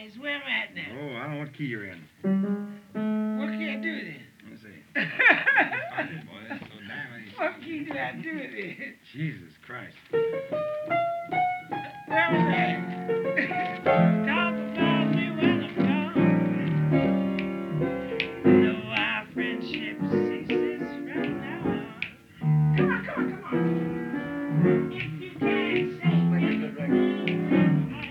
eyes. Where am I at now? Oh, I don't know what key you're in. What can I do then? Let's see. Find it, boy. That's so damn easy. What key do I do it in? Jesus Christ. Where was I?